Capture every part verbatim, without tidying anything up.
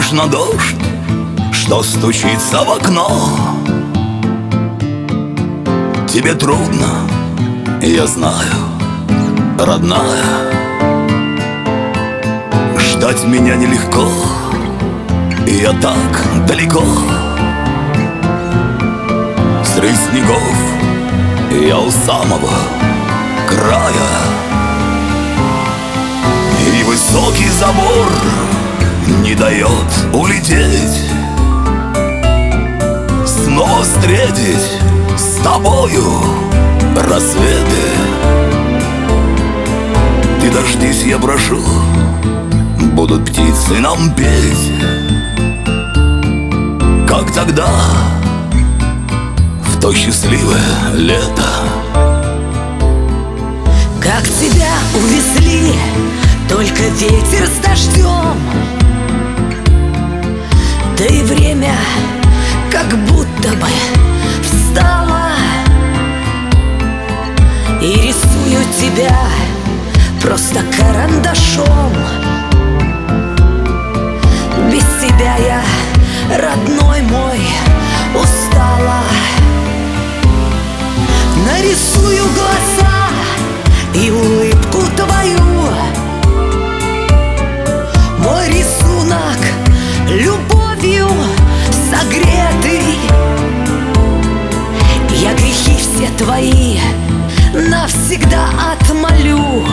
смотришь на дождь, что стучится в окно. Тебе трудно, я знаю, родная. Ждать меня нелегко, и я так далеко. Среди снегов я у самого края, и высокий забор не дает улететь, снова встретить с тобою рассветы. Ты дождись, я прошу, будут птицы нам петь, как тогда, в то счастливое лето. Как тебя увезли, только ветер с дождем, да и время как будто бы встало, и рисую тебя просто карандашом. Без тебя я, родной мой, устала. Нарисую глаза и улыбку твою, мой рисунок любовью согретый. Я грехи все твои навсегда отмолю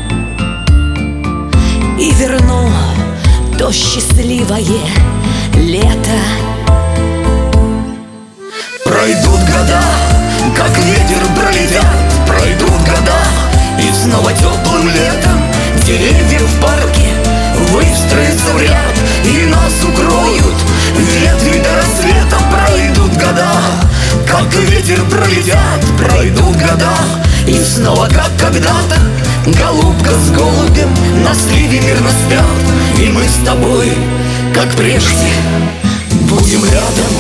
и верну то счастливое лето. Пройдут года, как ветер пролетят, пройдут года, и снова теплым летом деревья в парке выстроятся в ряд, и нас укроют ветви до рассвета. Пройдут года, как ветер пролетят, пройдут года, и снова, как когда-то, голубка с голубем на сливе мирно спят, и мы с тобой, как прежде, будем рядом.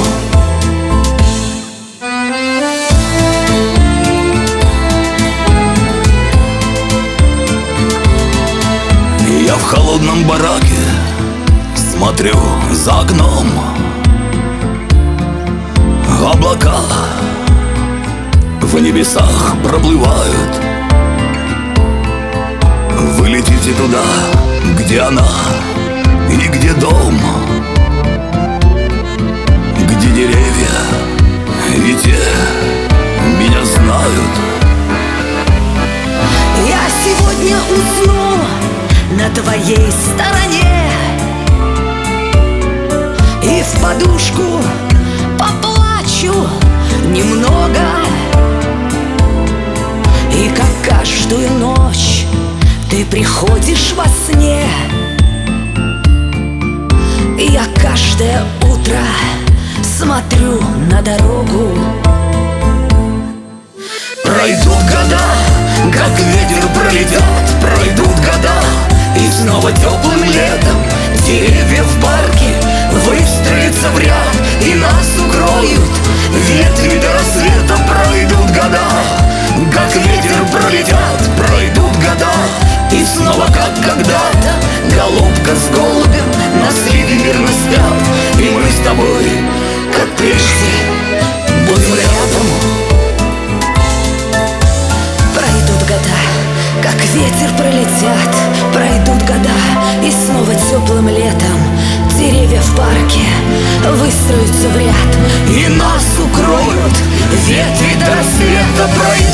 Я в холодном бараке смотрю за окном. Облака в небесах проплывают. Вы летите туда, где она и где дом, где деревья и те меня знают. Я сегодня усну на твоей стороне и в подушку поплачу немного. И как каждую ночь ты приходишь во сне, и я каждое утро смотрю на дорогу. Пройдут года, как ветер пролетят, пройдут года, и снова теплым летом деревья в парке выстроятся в ряд, и нас укроют ветви до рассвета. Пройдут года, как ветер пролетят, пройдут года, и снова, как когда-то, голубка с голубем на сливе мирно спят, и мы с тобой, как прежде, будем рядом. Пройдут года, как ветер пролетят, пройдут года, и снова теплым летом деревья в парке выстроятся в ряд, и нас укроют ветви до рассвета. Пройдут